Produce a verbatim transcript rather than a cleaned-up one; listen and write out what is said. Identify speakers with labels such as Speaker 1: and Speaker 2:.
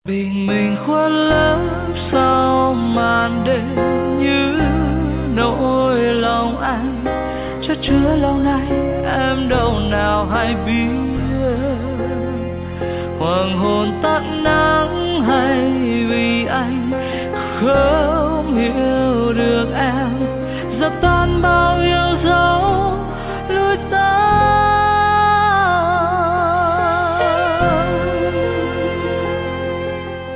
Speaker 1: Bình minh khuất lấp sau màn đêm như nỗi lòng anh chất chứa lâu nay em đâu nào hay biết. Hoàng hôn tắt nắng hay vì anh không hiểu được em dập tan bao yêu dấu